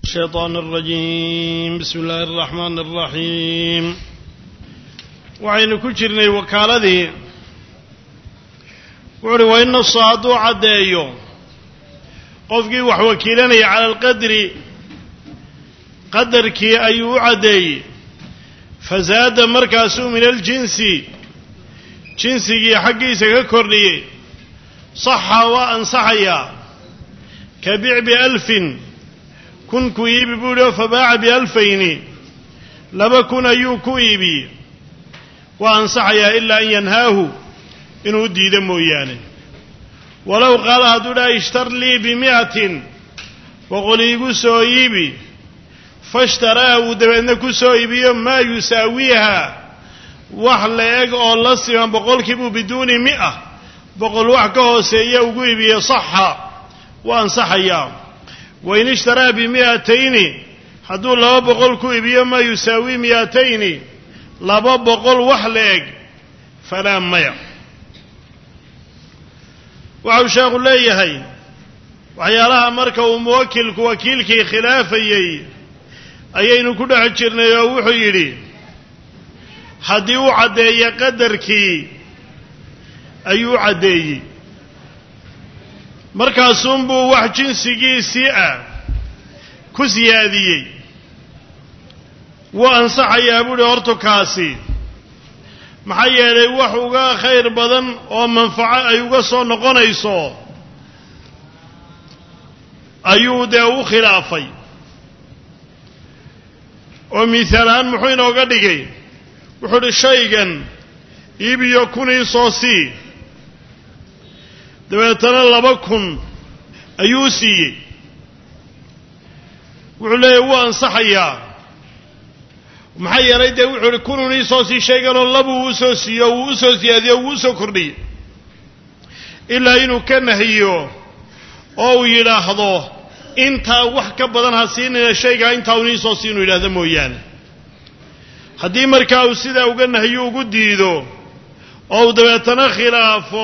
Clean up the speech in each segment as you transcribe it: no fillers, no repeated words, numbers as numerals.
الشيطان الرجيم بسم الله الرحمن الرحيم وعين كجرني وكالذي وإن الصادو عدايو قفقي وحوكيلني على القدر قدرك أيو عداي فزاد مركاسو من الجنس جنسي حقي سككرني صح وأنصحيا كبيع ب1000 كن كويبي بولو فباع ب2000 لما كن أيو كويبي وأنصحيا إلا أن ينهاه إنه ديد مويانه ولو قال هدولا اشتر لي ب100 وقل يقول سويبي فاشتراه ودبنك سويبي ما يساويها وحليق الله سيما بقول كيبو بدون 100 بقول وحكه سيئو بي صح وأنصحيا وإن اشترى ب200 حدو لما بقول كيبي ما يساوي 200 لما بقول وحليق فلا ميع وعوشاق الله يهي وحيالها مركة وموكلك وكيلك خلافي أيين كل حجرنا يوحو يري حديو عدي قدرك أيو عدي مركا صنبو وحجين سيجي سيئة كزيادي وأنصح يا أبو لأرتو كاسي محيا لي وحوغا خير بدن ومنفعة أيوغا صون قنيصو أيو داو خلافي ومثالان محوين وقدقي وحود الشيغان يبي يكون صوصي دبيتنا لبكن أيوسي وعليه وأنصحيا ومحيا ليدي وحود يكون صوصي شيغان اللبو وسوسي وسوسي هذه وسو كردي إلا إنه كان هيو أو يلاحظوه intaa wax ka badan ha siinina shayga inta uu soo siino ilaahda mooyaan hadii markaa uu sida uga nahiyo ugu diido oo dabeetana khilaafo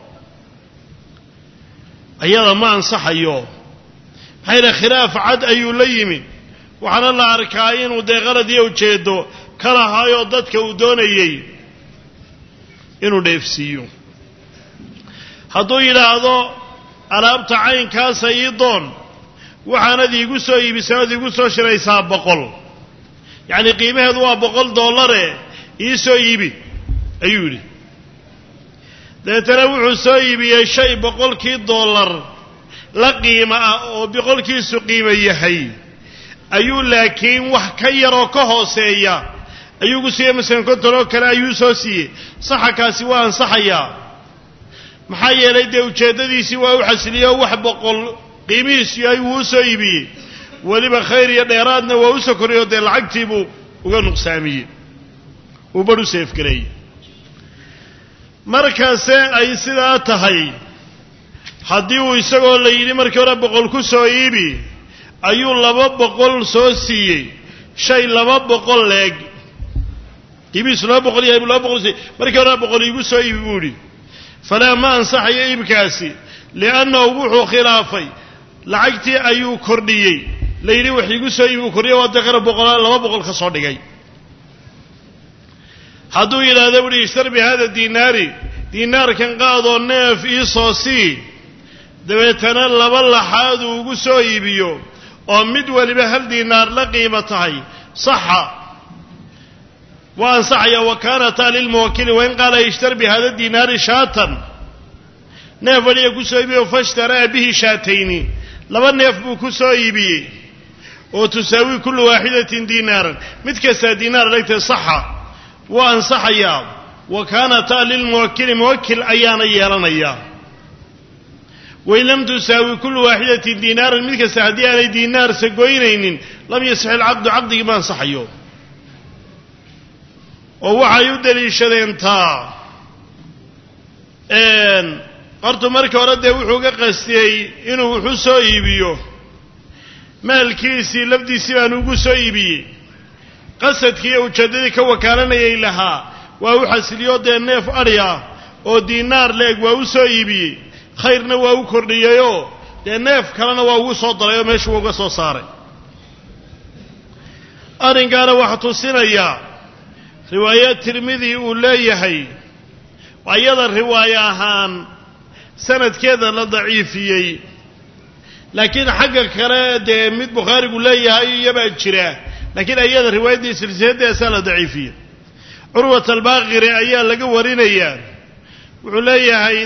ayada ma ansaxayo hayra khilaaf cad ayuu la yimi waxana la arkaa inuu deeqarad iyo ujeedo kala hayo dadka uu doonayay inuu dheefsiyo haduu yiraahdo alaabta caynkaas ay doon waxaana diigu soo iibisay diigu soo shiraysaa 100 yaani qiimaheedu waa $100 ii soo iibi ayuu yiri deetana wuxuu soo iibiyay shay $100 la qiimo ah oo boqolkiisu qiimo yahay ayuu laakiin wax ka yar oo ka hooseeya ayuu ku siiyay misan konton kale ayuu soo siiyay saxakaasi waa ansaxaya maxaa yeelay de ujeedadiisi waa u xasiliyo wax 100 qiimihiisu ay wuu soo iibiyay waliba khayr iyo dheeraadna waa u soo koriyo de lacagtiibu uga nuqsaamiyay uu baru seef galay markaas ay sidaa tahay hadii uu isagoo la yiri markii hore 100 ku soo iibi ayuu 200 soo siiyay shay 200 leeg qiimihiisu 200 yahay 200 markii hore 100 igu soo iibi buuri fala ma ansaxay iibkaasi لأنه وحو خلافي لعجتي أيو كرديي ليلي وحيقو سيبو كرديي ودقر بقلا لما بقل خصو دقاي حدو إلى ذبري يشتر بهذا دينار كان قاضو الناف إيصاصي دويتنا لبلا حادو وقو سيبيو ومدولي بهال دينار لقيمتهي صح وأنصحي وكانتا للموكل وإن قال يشتر بهذا الدينار شاتا neef waliya ku soo iibiyay fashtaraa bihi shaatayni laba neef buu ku soo iibiyay oo tusaawi kullu waahidatin dinaaran mid kasta dinaar leeytay saxa wa ansaxaya wa kaanata lil muwakkil ayaana yeelanaya way lam tusaawi kullu waahidatin dinaaran mid kasta hadii aanay dinaar sagoynaynin lam yasxil aqdu aqdiga ma ansaxayo oo waxay u daliishadeen taa horta markii hore dee wuxuu ga qastiyay inuu wuxuu soo iibiyo maalkiisii lafdiisii baan ugu soo iibiyey qasadkii ujeedadii ka wakaalanayay lahaa waa u xasiliyo dee neef adhiya oo diinaar leeg waa u soo iibiyey khayrna waa u kordhiyayoo dee neef kalena waa ugu soo daray oo meesha uga soo saaray arrinkaana waxaa tusinayaa riwaayad tirmidi uu leeyahay waa iyada riwaayo ahaan sanadkeeda la daciifiyey laakiin xagga kale dee mid bukhaarigu leeyahay iyabaa jira laakiin iyada riwaayaddii silsiladeesaa la daciifiyey curwat albaaqiri ayaa laga warinayaa wuxuu leeyahay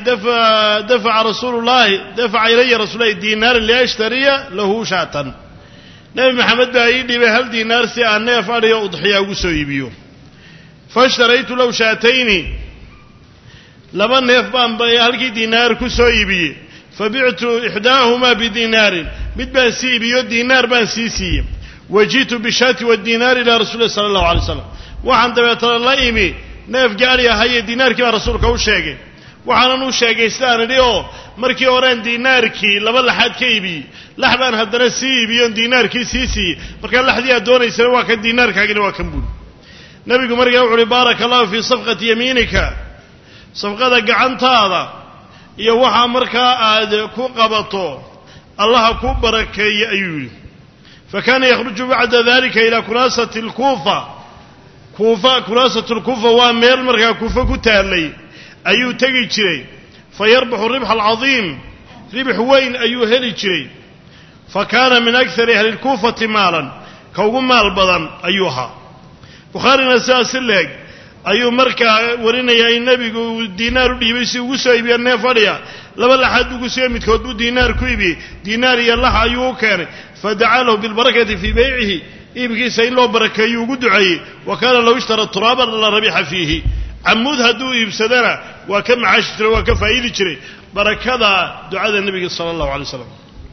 dafaca ilaya rasuulullahi diinaaran liashtariya lahu shaatan nebi maxamed baa ii dhibay hal diinaar si aan neef adhiyo udxiyaa ugu soo iibiyo faashtaraytu lahu shaatayni laba neef baan halkii diinaar ku soo iibiyey fabictu ixdaahumaa bidiinaarin mid baan sii iibiyo diinaar baan sii siiyey waji'tu bishaati waadiinaari ilaa rasuulillahi sala allahu alay wasalam waxaan dabeetana la imi neefkii adhi ahaye diinaarkii baan rasuulka u sheegay waxaanan u sheegay sidaan idhi oo markii horeen diinaarkii laba laxaad ka iibiyey lax baan haddana sii iibiyoon diinaarkii sii siiyey markaa laxdii aad doonaysana waa kan diinaarkaagina waa kan buuli nebigu markaa wuxu uhi baaraka allahu fii safqati yamiinika safqada gacantaada iyo waxaa markaa aad ku qabato allaha ku barakeeye ayuu yidhi fa kaana yakhruju bacda dalika ilaa kunaasati lkuufa kunaasatu lkuufa waa meel markaa kuufa ku taallay ayuu tegi jiray fa yarbaxu ribxa alcadiim ribx weyn ayuu heli jiray fa kaana min akari ahli lkuufati maalan ka ugu maal badan ayuu ahaa bukhaarina sidaas si leeg ayuu markaa warinayaa in nebigu uu diinaar u dhiibay si ugu soo iibiya neef adhiya laba laxaad buu ku siiyo midkood buu diinaar ku iibiyey diinaar iyo lax ayuu u keenay fadacaa lahu bilbarakati fii baycihi iibkiisa in loo barakeeyuu ugu duceeyey wa kaana low ishtara turaaban la rabixa fiihi camuud hadduu iibsadana waa ka macaashi jiray waa ka faa'iidi jiray barakada ducada nebiga sala allahu alay wasalam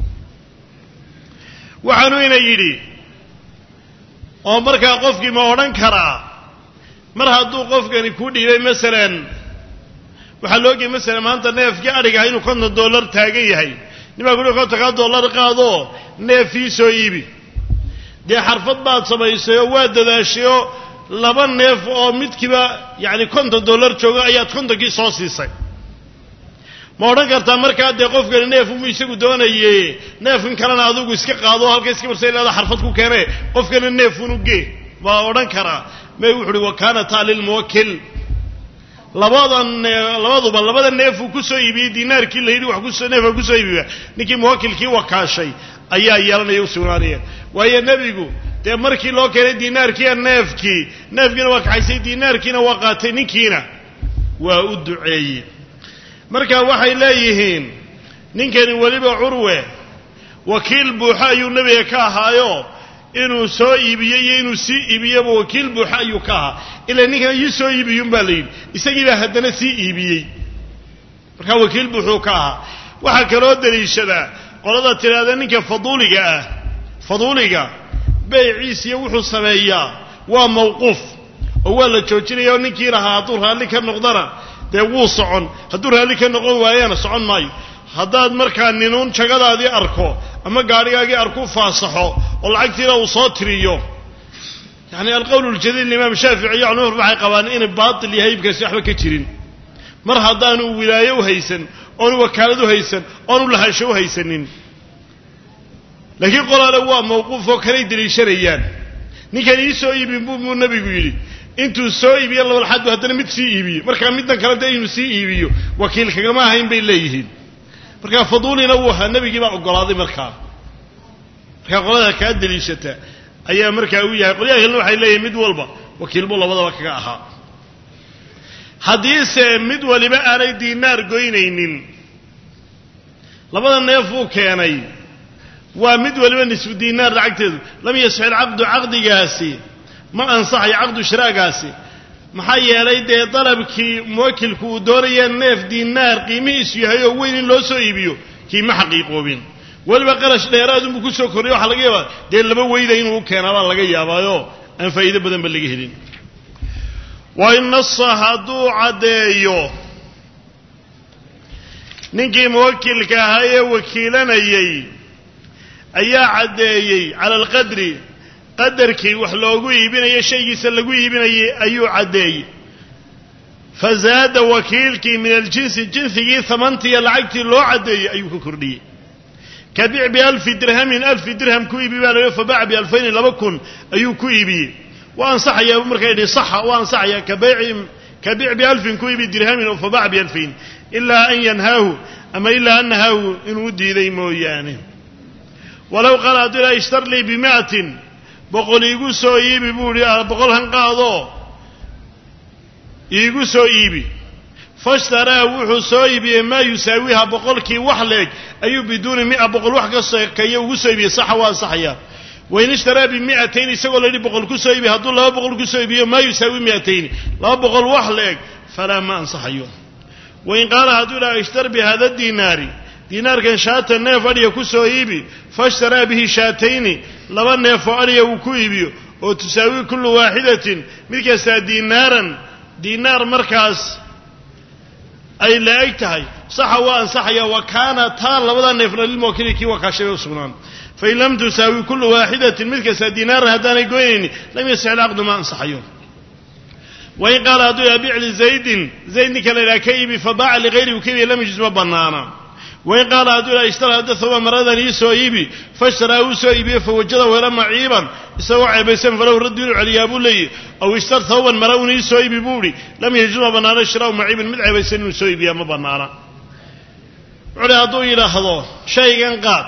waxaanu ina yidhi oo markaa qofkii ma odhan karaa mar hadduu qofkani ku dhiibay masalan waxaa la ogayay masalan maanta neefkii adhigaha inuu $50 taagan yahay nimaa kuli $50 qaadoo neefii soo iibi dee xarfad baad samaysay oo waa dadaashay oo laba neef oo midkiiba yacni $50 jooga ayaad 50kii soo siisay ma odhan kartaa markaa dee qofkani neef umuu isagu doonayey neefkan kalena adigu iska qaado halka iska marsa ilaada xarfad ku keene qofkana neefun u gee waa odhan karaa may wuxu uhi wa kaanataa lilmuwakil labada neefuu ku soo iibiyey diinaarkii la yidhi neefka ku soo iibiya ninkii muwakilkii wakaashay ayaa yeelanaya u sugnaanaya waayo nebigu dee markii loo keenay diinaarkiiya neefkiina waa kaxaysay diinaarkiina waa qaatay ninkiina waa u duceeyey marka waxay leeyihiin ninkani weliba curwe wakiil buuxa ayuu nebiga ka ahaayo inuu soo iibiyo iyo inuu sii iibiyaba wakiil buuxa ayuu ka ahaa ilaa ninkan ii soo iibiyun baa la yidhi isagiibaa haddana sii iibiyey markaa wakiil buuxuu ka ahaa waxaa kaloo daliishadaa qolada tidhaahda ninka faduuliga bayciisiyo wuxuu sameeyaa waa mawquuf oo waa la joojinaya oo ninkii lahaa hadduu raalli ka noqdana dee wuu socon hadduu raalli ka noqon waayana socon maayo haddaad markaa ninuun jagadaadii arko ama gaadhigaagii arku faasaxo oo lacagtiina uu soo tiriyo yani alqowl ljadiid imaam shaafici iyo cumar waxay qabaan inay baatil yahay iibkaasi waxba ka jirin mar haddaanu wilaayo u haysan oonu wakaalad u haysan oonu lahaansho u haysanin laakiin qolaale waa mawquuf oo kalay deliishanayaan ninkan ii soo iibin buu nebigu yidhi intuu soo iibiyo laba laxaad buu haddana mid sii iibiyo markaa middan kale dee inuu sii iibiyo wakiil kagama ahayn bay leeyihiin markaa faduulina wuu ahaa nebigii baa oggolaaday markaa qolada kaa deliishata ayaa markaa u yahay qolyaha kalena waxay leeyihin mid walba wakiil buu labadaba kaga ahaa haddiise mid waliba aanay diinaar goynaynin labada neef uu keenay waa mid waliba nisfu diinaar lacagteedu lam yasix alcaqdu caqdigaasi ma ansaxayo caqdu shiraagaasi maxaa yeelay dee dalabkii muwakilku uu doonaya neef diinaar qiimihiisu yahay oo weyn in loo soo iibiyo kii ma xaqiiqoobin weliba qarash dheeraadunbuu ku soo korriyo waxaa laga yaabaa dee laba weyda inuu u keenaa baa laga yaabaayo aan faa'iido badan ba laga helin wa in nasa hadduu caddeeyo ninkii muwakilka ahaa ee wakiilanayey ayaa caddeeyey cala alqadri qadarkii wax loogu iibinayo shaygiisa lagu iibinayay ayuu caddeeyey fazaada wakiilkii min aljinsi jinsigii hamantiiyo lacagtii loo caddeeyey ayuu ka kordhiyey كبيع ب1000 درهم 1000 درهم كويبي بالله فباع ب2000 لبكن أيو كويبي وأنصح يا مركي صح وأنصح يا كبيع ب1000 كويبي درهم فباع ب2000 إلا أن ينهاه أما إلا أنها إن ودي ذي مويانه ولو قال أدري اشتر لي ب100 بقول يقصو يبي بوري بقول هنقاضو يقصو يبي فاشترى وحصو يبي ما يساويها بقول كي وحلك أيو بدون 100 بقول وحق كي يقصو يبي صح وصحيا وإن اشترى ب200 يسوي لي بقول كسو يبي هذول لا بقول كسو يبي ما يساوي 200 لا بقول وحلك فلا ما أنصحيه وإن قال هذول اشتر بهذا الدينار كان شاة النيف أريه كسو يبي فاشترى به شاتين لما النيف أريه وكويبي وتساوي كل واحدة مكسا دينار مركز أي لا أيتهي صح وأنصحي وكان تار لبدا النيف للموكل كي وكاشي وصغنان فإن لم تساوي كل واحدة مكسا دينار هداني قويني لم يسع العقد ما أنصحيه وإن قال هذول يبيع لزيد كان لا كيبي فباع لغيره وكيبي لم يجز بنانا وإن قال هذول اشترى هذا ثوب مرضا يسويبي فاشترى يسويبي فوجده ولا معيبا يسوى عيبسا فلو ردوا عليه أبو لي أو اشترى ثوبا مرضا يسويبي بوري لم يجز بنانا اشترى معيبا من عيبسا يسويبي ما بنانا على هذول إلى هذا شيئا قاد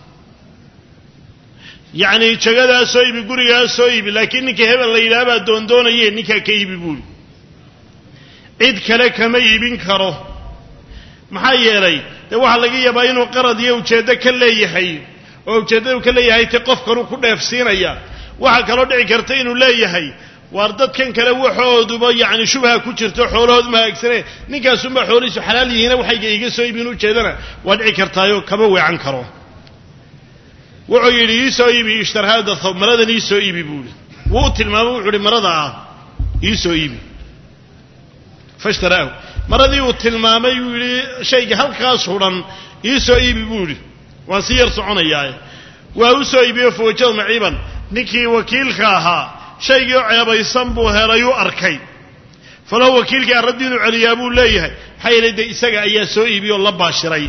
يعني شجرة سويبي قرية سويبي لكنك هذا اللي يلعب دون ينك كيبي بول عيد كلك ما يبين كره محيري ده واحد لقي يبين وقرض يوجد كله يحي ووجد كله يحي تقف كرو كل نفسين أياه واحد كرو دعي كرتين ولا يحي واردت كان كله وحود يعني شبه كتير تحول ما يكسره نك سمع حوريس حلالي هنا وحي يجي سويبي وجدنا ودعي كرتايو كبوي عن كره وعيري يسويبي اشترى هذا الثوب مرضا يسويبي بولي وقت الموعد مرضا يسويبي فاشتراه مرضي وقت المامي يقولي شيء هلقا صورا يسويبي بولي وسير صعون اياه ويسويبي فوجه معيبا نكي وكيل خاها شيء عيب يصنبو هرايو أركي فلو وكيلك الردين علي أبو ليه حي لدي إساق أيها سويبي والله باشري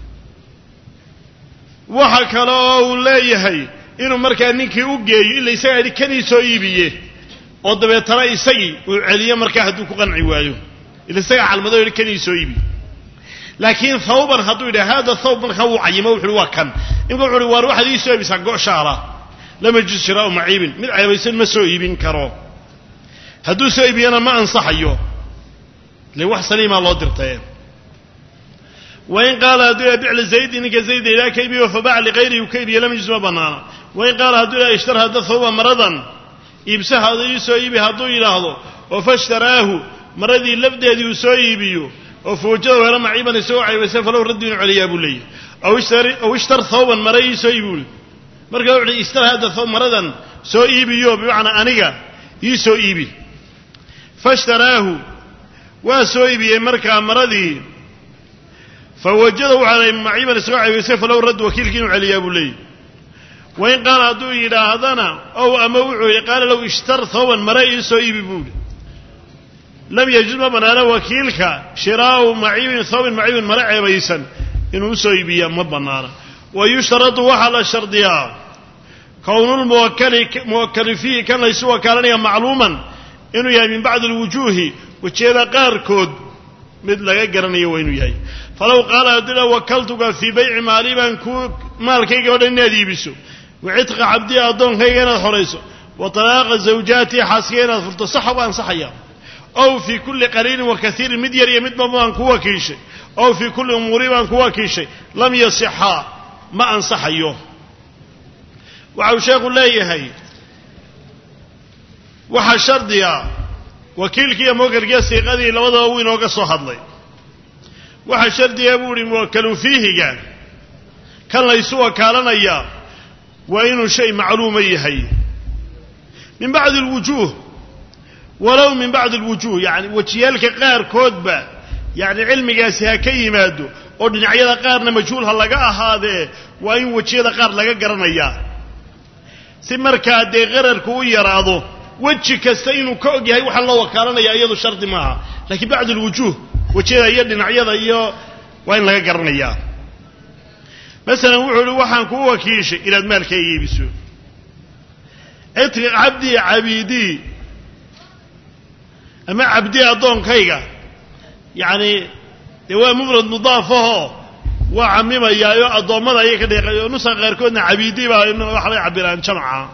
waxa kale oo uu leeyahay inuu markaa ninkii u geeyo ilaa isaga kani soo iibiye oo dabeetana isagii uu celiyo markaa haduu ku qanci waayo ilaa isaga calmado ilaa kani soo iibiye laakiin thawban haduu yiraahdo hada thawb markaa uu cayimo wuxuu waa kan inuu wuxuu war waxa ii soo iibisa gooshaala lama jis shiraaw maciibin mid caybaysan ma soo iibin karo haduu soo iibiyana ma ansaxayo li wax saliima loo dirtay وإن قال هذول يبيع لزيد إنك زيد إلى كيبي وفباع لغيره وكيبي لم يجزم بنانا وإن قال هذول اشترى هذا ثوب مرضا يبسه هذا يسويبي هذا إلى هذا وفاشتراه مرضي اللفظ هذا يسويبي وفوجده ولا معيبا يسوي عيبسه فلو ردوا عليه أبو لي أو اشترى ثوبا مرضي يسويبي مرقوا عليه اشترى هذا ثوب مرضا سويبي بمعنى أنيقا يسويبي فاشتراه وسويبي مركا مرضي فوجده على معيبا يسوي يوسف لو رد وكيل كانوا علي أبو لي وإن قال هذو إلى هذانا أو أموعه قال لو اشتر ثوبا مرأي يسوي ببول لم يجد من أنا وكيلك شراء معيب ثوب معيب مرأي بيسا إنه يسوي بيا مبنانا ويشترط وحل الشرطيا كون الموكل فيه كان ليس وكالنيا معلوما إنه يعني من بعد الوجوه وشيلا قاركود مثل قرني وينو ياي فلو قال هذول وكلتك في بيع مالي بنكو مالكي قد النادي بسو وعتق عبدي أضون هينا حريصه وطلاق زوجاتي حاسينا فلتصح وانصحيا أو في كل قليل وكثير مدير يمد بانكو كيشي أو في كل أمور بانكو كيشي لم يصحا ما انصحيوه وعوشاق الله يهي وحشر ديا وكيلك يا موكر قاسي قدي لوضع وين وقصو حضلي وحشر ديا بوري موكلوا فيه قال كان ليسوا كالنا إياه وإنه شيء معلوم يهي من بعد الوجوه ولو من بعد الوجوه يعني وجيالك قار كودبا يعني علمي قاسي هكي مادو ودن عيدا قارنا مجهولها لقاء هذا وإن وجيدا قار لقاء قرنا إياه سمركا دي غرر كوية راضو وجه كستين كوجي هاي وحنا الله وكالنا يا أيضا شرط معها لكن بعد الوجوه وجهها يدنا عيضا إياه وين لقى قرنيا مثلا وحول وحن كوا كيش إلى المال كي يبسو عتق عبدي عبيدي أما عبدي أضون كيغا يعني هو مفرد مضافه وعميما يايو أضومنا يكدي نسخ غير كنا عبيدي بقى إنه وحلا يعبران جمعة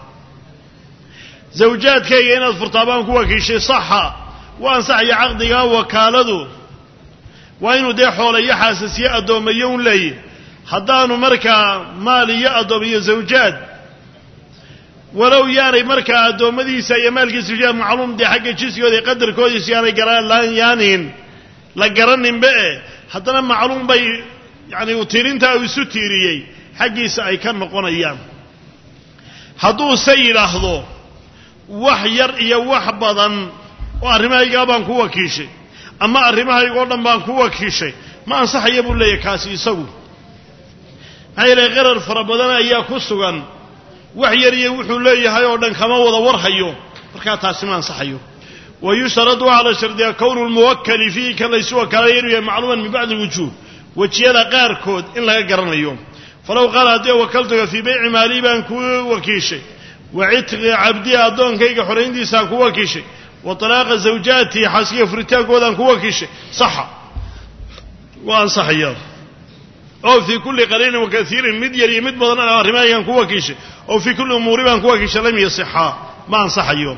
زوجات كي إن الفرطابان كوا كيش صح وأنصح يعقدي وكالده وإنه ده حول حاسسية أضوميون لي حدانو مركا مالي أضومي زوجات ولو ياري مركا أضومدي سيمالك زوجات معلوم دي حق جسيو دي قدر كويس يعني قران لان يانين لقرنين بقى حدنا معلوم بي يعني وتيرينتا ويسو تيريي حقيسا أي كان نقون أيام حدو سي لحظو وحير إيا وحبضا وأرمها يقابان كوا كيشي أما أرمها يقولن بان كوا كيشي ما أنصح يبو لي كاسي يسوي هاي غير الفربضان أيا كسوغان وحير يوحو لي هايوردن كما وضا ورحيو بركاتها سمان صحيو ويشترط على شرط كون الموكل فيه كان يسوى كراير معلوما من بعد الوجوه وجيلا غير كود إن لا يقرن اليوم فلو قال هدي وكلتك في بيع مالي بانكو وكيشي وعتق عبدي أدون كيك حرين دي سانكو وكيشي وطلاق زوجاتي حاسية فريتاك ودانكو وكيشي صح وأنصح إياه أو في كل قليل وكثير مدير يمد بضنا رمايا كو وكيشي أو في كل أمور بانكو وكيشي لم يصحها ما أنصح إياه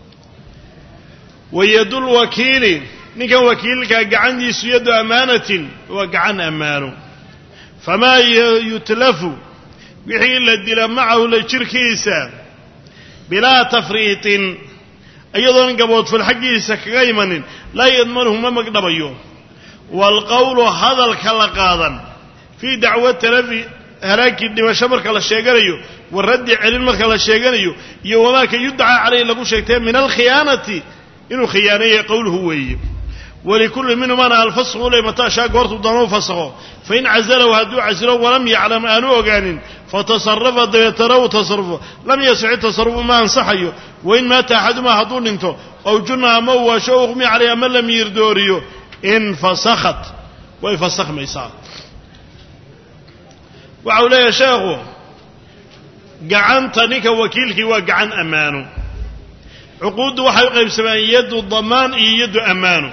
ويد الوكيل نكا وكيلك عندي سيد أمانة وقعن أمانه فما يتلف بحيل الدل معه لشركيسا بلا تفريط أيضا قبوت في الحقيسة كغيمن لا يضمنه ما مقدبيه والقول هذا الكلقاضا في دعوة تلفي هلاك الدمشق مركا للشيغانيو والرد علم مركا للشيغانيو يوماك يدعى عليه لقو شيكتين من الخيانة إنه خيانية قوله هو ولكل منهم أنا الفسخ لي متى شاء قرط ضمو فسخه فإن عزله هدو عزله ولم يعلم أنه قانين فتصرف يتروا تصرفه لم يسع تصرفه ما انصحيه وإن مات أحدهما هدون انتو أو جنها مو شو أغمي عليه من لم يردوريه إن فسخت ويفسخ ميسار وعليه يا شيخ قعن تنك وكيلك وقعن أمانه عقود waxay u qaybsamaan yadu dhamaan iyo yadu amaano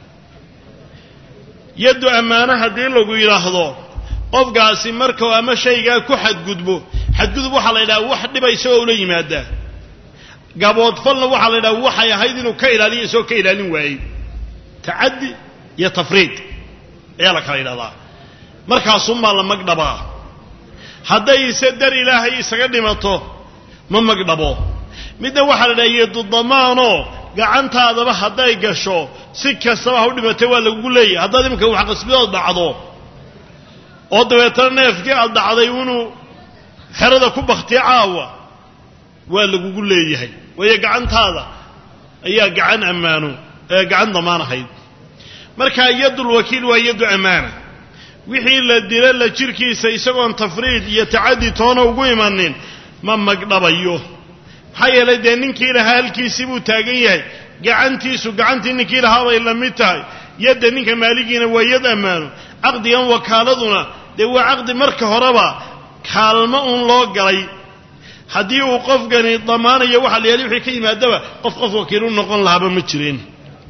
yadu amaana hadii lagu yiraahdo qofkaasi marka ama shayga ku xadgudbo waxa la yiraahdaa wax dhibayso oo la yimaada gabood falna waxa la yiraahdaa waxay ahayd inuu ka ilaaliyo soo ka ilaalin waayay taaddi ya tafriid ayaa la kala yiraahdaa markaas uma la magdaba haday sadar ilaahay isaga dhimato ma magdabo midna waxa la dhaayay damaano gacantaadaba haday gasho si kastaba ha u dhimatay waa lagu leeyahay haddii imka wax qasbidood dhacdo oo dabeetana neefkii aad dhacday inuu xerada ku bakhtiyo caawa waa lagu leeyahay way gacantaada ayaa gacan amaano gacan damaanahayd marka yadul wakiil waa yadu amaana wixii la dila la jirkiisa isagoon tafriid iyo taaddi toona ugu imanin ma magdhabayo حيالي دي ننكي لها هالكيسي بو تاقين يهي قعنتيسو قعنتي ننكي لها وإن لم يتاي يد ننكي مالكين ويد أمانو عقد يوم وكالدنا دي هو عقد مركة هربا كالما الله قري حدي وقف قني ضمان يوحى اللي يليوحي كيما دبا قف وكيلون نقول لها بمتشرين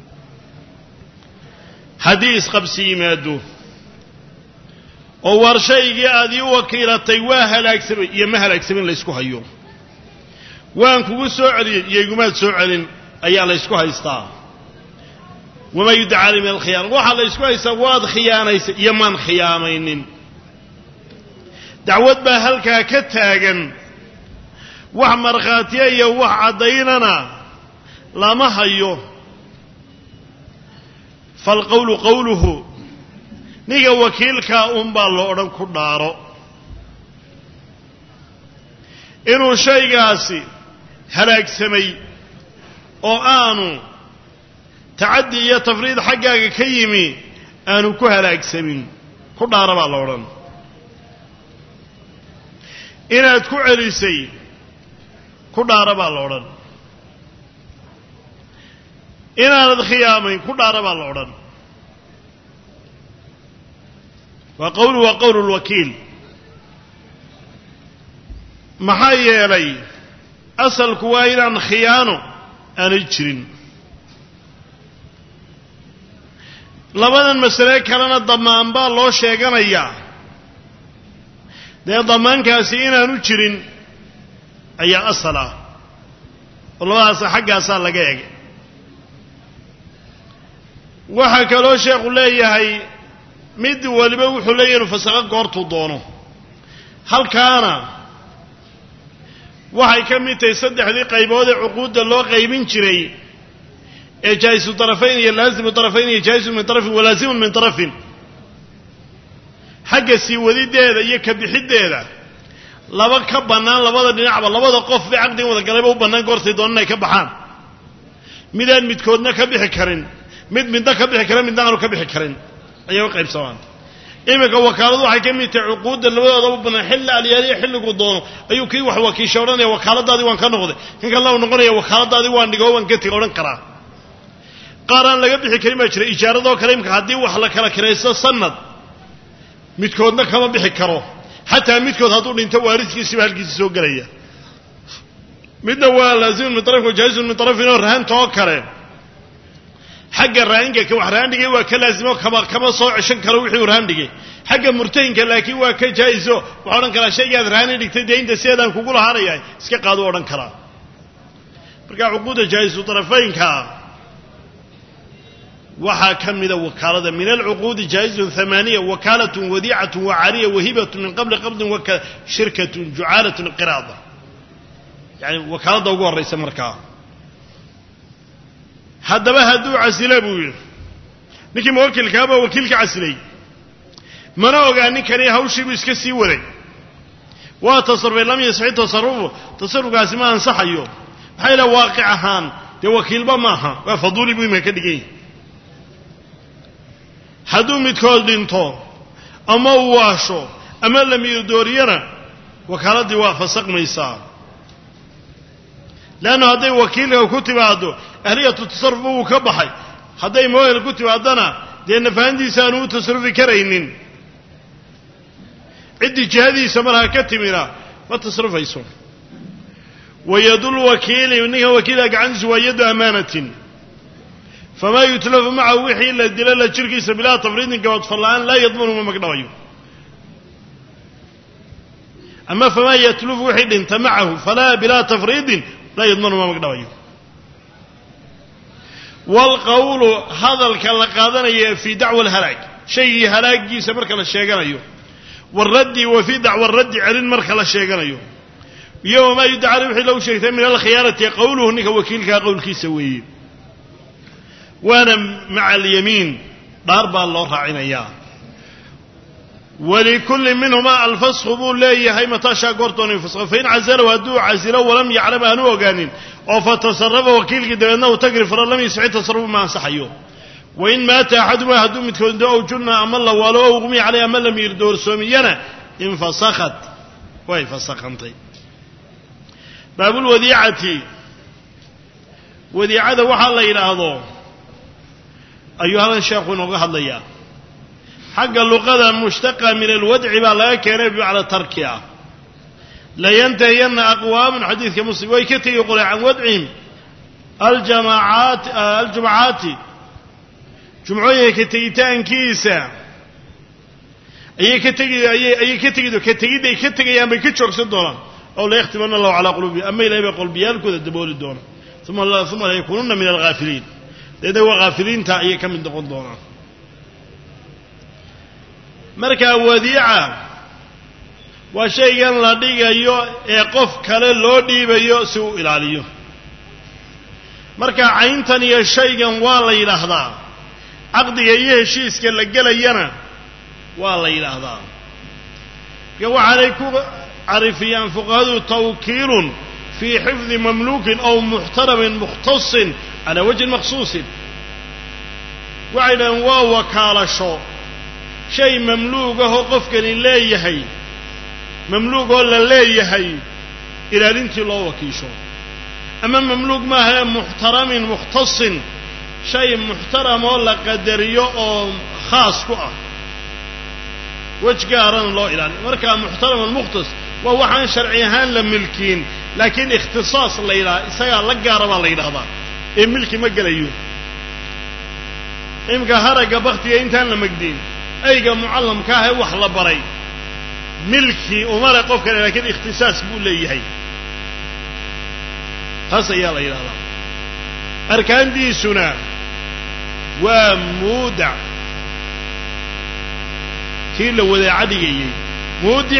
حديث قبسي مادو وورشيقي آذي وكيلتي واهل أكسبين يمهل أكسبين ليسكو هيو وان كوغو سو علي ييغوماد سو علين ايا لا اسكو هيستا وما يدعى من الخيانه waxa la isku haysta waad khiyaanaysa yaman khiyaamaynin dacwad ba halka ka taagan wax marqaatiya iyo wax cadaynana lama hayo fal qawlu qawluhu niga wakiilka baa loo oran ku dhaaro inuu shaygaasi هلاك سمي او انو تعدي يا تفريد حقاك كيمي انو كو هلاك سمي كدار با لورن inaad ku celisay ku dhaaraba loodan inaad khiyaamay ku dhaaraba loodan wa qawlu alwakil maxaa yeelay asalku waa inaan khiyaano aanay jirin labadan masale kalena damaan baa loo sheeganayaa dee damaankaasi inaanu jirin ayaa asal ah oo labadaas xaggaasaa laga eegay waxaa kaloo sheekhu leeyahay mid waliba wuxuu leeyahay inuu fasaqo goortuu doono halkaana waxay ka mid tahay saddexdii qaybood ee cuquudda loo qaybin jiray ee jaa'isu tarafayn iyo laazimu tarafayn iyo jaa'isun min tarafin walaazimun min tarafin xagga sii wadideeda iyo ka bixiddeeda laba ka bannaan labada dhinacba labada qof bay caqdigan wada galayba u bannaan goortay doonaan ay ka baxaan midaan midkoodna ka bixi karin midna ka bixi karin midna aanu ka bixi karin ayay u qaybsamaan iminka wakaaladu waxay ka mid tahay cuquudda labadooda u bannaan xilli alyaaliya xilligu doono ayuu kii wax wakiisha odhanaya wakaaladaadii waan ka noqday kan kalena uu noqonaya wakaaladaadii waan dhigo waan ka tegi odhan karaa qaar aan laga bixi karin baa jira ijaaradoo kale imika haddii wax la kala kiraysto sanad midkoodna kama bixi karo xataa midkood hadduu dhinto waaridkiisiba halkiisa soo gelaya midna waa laazimun min tarafin wajaaizun min tarafin oo rahanta oo kale xagga rahanka ka wax rahan dhigay waa ka laazimo kama soo ceshan karo wixii uu rahan dhigay xagga murtahinka laakiin waa ka jaa'iso waxaa odhan karaa shaygaad rahani dhigtay dee inta sideedaan kugu lahaanayahay iska qaado odhan karaa marka cuquudda jaa'isu tarafaynka waxaa ka mida wakaalada min alcuquudi jaa'izun ثamaaniya wakaalatun wadiicatun wacaariya wahibatun min qabli qabdin waka shirkatun jucaalatun qiraada yani wakaaladda ugu horraysa markaa haddaba hadduu casila buu yidhi ninkii muwakilkaabaa wakiilka casilay mana ogaa ninkani hawshiibuu iska sii waday waa tasarufay lam yasixi tasarufu tasarufkaasi ma ansaxayo maxaa yidhaha waaqic ahaan dee wakiilba maaha waa faduuli buu imika ka dhigan yahay hadduu midkood dhinto ama uu waasho ama la miirdooriyana wakaaladii waa fasaqmaysaa leannu hadday wakiilka ku timaado ahliyatu tasarufba wuu ka baxay hadday muwakil ku timaadana dee nafahantiisa aanu u tasarufi karaynin ciddii jihadiisa markaa ka timina ma tasarufayso wayadulwakiili ninka wakiilka gacantiisu waa yadu amaanatin famaa yutlafu macahu wixii la dilo la jirkiisa bilaa tafriidin gabadfallaan laa yadmanu ma magdhabayo ama famaa yatlufu wixii dhinta macahu falaa bilaa tafriidin laa yadmanu ma magdhabayo waalqawlu hadalka la qaadanaya fii dacwa alhalaag shaygii halaagiisa marka la sheeganayo waaraddi wa fii dacwa araddi celin marka la sheeganayo iyo wamaa yuddaca ale wixii lagu sheegtay min alkhiyaanati qawluhu ninka wakiilkaa qowlkiisa weeye waana maca alyamiin dhaar baa loo raacinayaa walikulli minhumaa alfasku buu leeyahay mataashaa goortoonu fasqo fain cazalahu hadduu casilo walam yaclam aanu ogaanin oo fatasarafa wakiilkii dabeedna uu tagri faro lam yasixi tasarufu ma ansaxayo wain maata axadumaa hadduu midkood ow junna ama la waalo ow uqmiya caleyh ama la miirdoorsoomiyana infasakhat way fasakhantay baabulwadiicati wadiicada waxaa la yidhaahdo ayuu halkan sheekhu inooga hadlayaa xagga luqada mushtaqa min alwadci baa laga keenay bimacna tarki ah layantahiyanna aqwaamun xadiidka muslim way ka tegi qoray can wadcihim aljumcaati jumcooyinka ka tegitaankiisa ayay ka tegidday ka tegayaan bay ka joogsan doonaan ow layakhtimanna allahu calaa quluubihim ama ilahay bay qalbiyaalkooda dabooli doona uma layakuununna min alghaafiliin deedna waa haafiliinta ayay ka mid noqon doonaan markaa wadiica waa shaygan la dhigayo ee qof kale loo dhiibayo si uu ilaaliyo marka cayntan iyo shaygan waa la yidhaahdaa caqdiga iyo heshiiska la gelayana waa la yidhaahdaa marka waxaanay ku carifiyaan fuqahadu tawkiilun fii xifdi mamluukin aw muxtaramin mukhtasin calaa wajhin makhsuusin waxay dhahaan waa wakaalasho shay mamluug ahoo qofkani leeyahay mamluugoo la leeyahay ilaalintii loo wakiisho ama mamluug maahae muxtaramin mukhtasin shay muxtaramoo la qadariyo oo khaas ku ah wej gaarana loo ilaaliyo markaa muxtaram almukhtas ووحان شرعيهان لملكين لكن اختصاص الليلة إسايا لقاربا الليلة هذا ملكي مقليو إمكا هرق بغتي إنتان لمقدين أيقا معلم كاهي وحلا بري ملكي ومرا قفك لكن اختصاص بولي هي هذا يا ليلة هذا أركان دي سنة ومودع كيلا وذا عدي مودع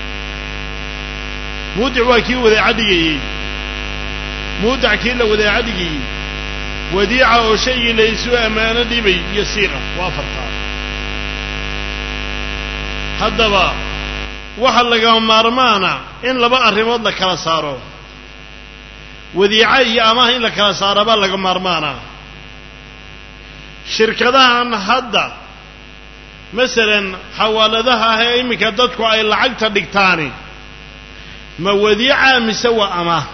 وكيل وذا عدي مودع كيلا وذا عدي وديعة وشيء ليس أمانة دي يسيرة وافرقها هذا با وحلقا مارمانا إن لبا الرمض لكلا صاروا وديعة أماه إن لكلا صاروا بلغا مارمانا شركتها هذا مثلا حوالدها هي إمك دادكو أي لعقتا ديكتاني ما وديعة مسوى أماه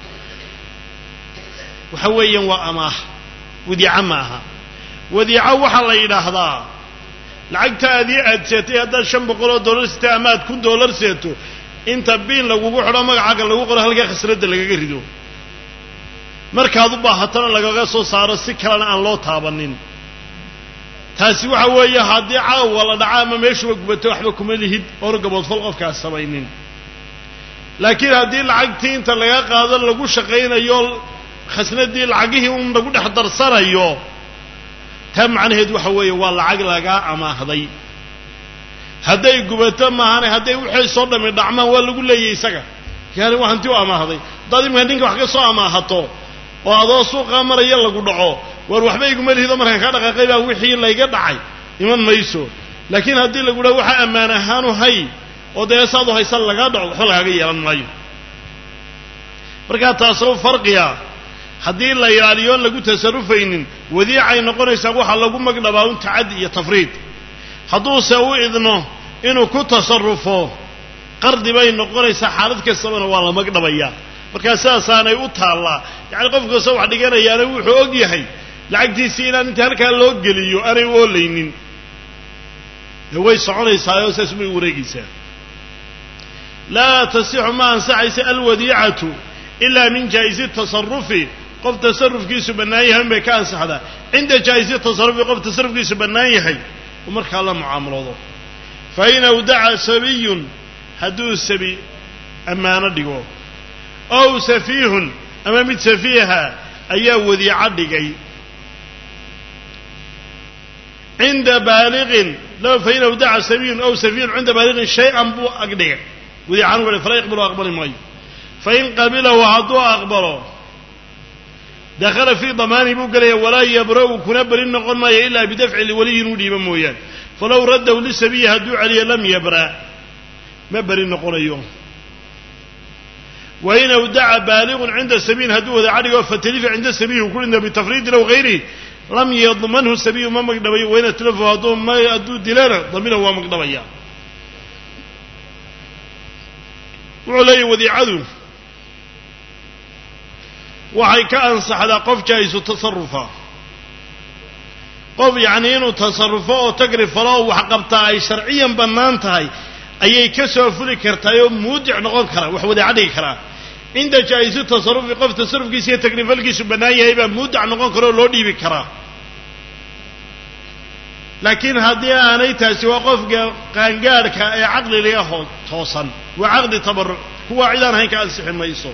وحويا وأماه وديعة معها وديعة وحلا إلى هذا لعقتا هذه أدسيتي هذا $500 استعماد كن دولار سيتو انت بين لو حرام عقل لو قرا halka khasrada lagaga rido markaad u baahatana lagaga soo saaro si kale aan loo taabanin taasi waxa weeye hadii caawa la dhacaama meeshu gubato waxba kuma lihid oo gabood fal qofkaas sameeynin laakiin hadii lacagtii inta laga qaado lagu shaqeynayo khasnadii lacagihii uu lagu dhex darsanayo tam macnaheedu waxa weeye waa lacag laga amaahday haday gubato maahane haday wixii soo dhamay dhacmaan waa lagu leeyay isaga yaani waxaan tii amaahday dadii ninka wax ka soo amaahato oo adoo suuqa maraya lagu dhaco war waxba iguma lihido markaan ka dhaqaaqay baa wixii layga dhacay iman mayso laakiin hadii lagu dhaw waxa amaan ahaan u hay oo deesaadu haysan laga dhaco waxa laga yeelan maayo marka taasoo farqiya hadii la ilaaliyo lagu tasarrufaynin wadiicay noqonaysaa waxa lagu magdhabaa un taad iyo tafriid hadduu se u idno inuu ku tasarrufo qardi bay noqonaysaa xaalad kastaba waa la magdhabayaa marka saasaanay u taala yaani qofka soo wax dhiganayaana wuxuu og yahay lacagtiisa inaan inta halka loo geliyo aanay wooleynin way soconaysaa oo saas may wareegaysaa la tasixu ma ansa'isa alwadi'atu illa min jaiz at-tasarrufi qof tasarrufkiisu banaan yahay ma ka ansaxda inda jaiz at-tasarrufi qof tasarrufkiisu banaan yahay ومركا الله معاملته فإن أودع سبي هدو سبي أمانة ديقو أو سفيه أما مت سفيها أي وذيعة ديقي عند بالغ لو فإن أودع سبي أو سفيه عند بالغ شيئا بو أقدر وذيعة ولا فلا يقبلوا أقبل المي فإن قبله وعضوا أقبله دخل في ضمان بوكله ولا يبرو كنبر النقل ما إلا بدفع لولي نودي بمويان فلو رده للسبي هدو عليه لم يبرأ ما بر النقل يوم وإن ودع بالغ عند السبيل هدو ذا عرق فتلف عند السبيل وكل بتفريد لو غيره لم يضمنه السبيل ما مقدبي وإن تلف هدو ما يدو دلالة ضمنه هو مقدبي وعليه وذي عدو waxay ka ansaxdaa qof jaysu tasarrufa qof yaani inuu tasarrufo oo tagrifalo wax qabtaa ay sharciyan banaan tahay ayay ka soo fuli kartaa oo mudic noqon kara wax wada cadii kara inda jaysu tasarrufi qof tasarrufkiisa iyo tagrifalkiisu banaan yahay baa mudic noqon karo loo dhiibi karaa laakiin hadii aanay taasi waa qof qaangaarka ee aqli leeyahay toosan waa aqdi tabarruc kuwa cidaan hayn ka ansixin mayso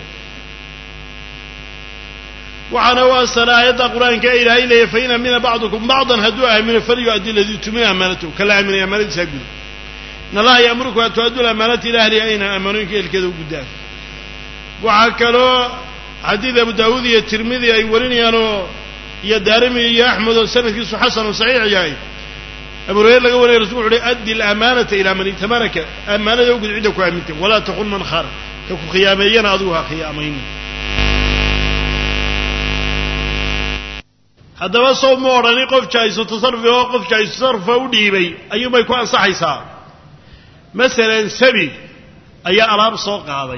وعنا وأصل آيات القرآن كإلهي إليه فإن من بعضكم بعضا هدوء من فليؤدي الذي تمن أمانته كلا من أمانة سجل إن الله يأمرك أن تؤدوا الأمانة إلى أهل أين أمانك الكذب قدام وعكلوا حديث أبو داود الترمذي أي ورني أنه يدارمي يا أحمد السنة كيس حسن وصحيح جاي أبو هريرة قال رسول الله أدي الأمانة إلى من ائتمنك أمانة يوجد عندك وأمنتك ولا تخون من خار تكون خيامين أضوها خيامين هذا صوم موراني قف جايز تصرف وقف جايز صرف وديبي أيما يكون صحيحا مثلا سبي أي أراب سوق هذا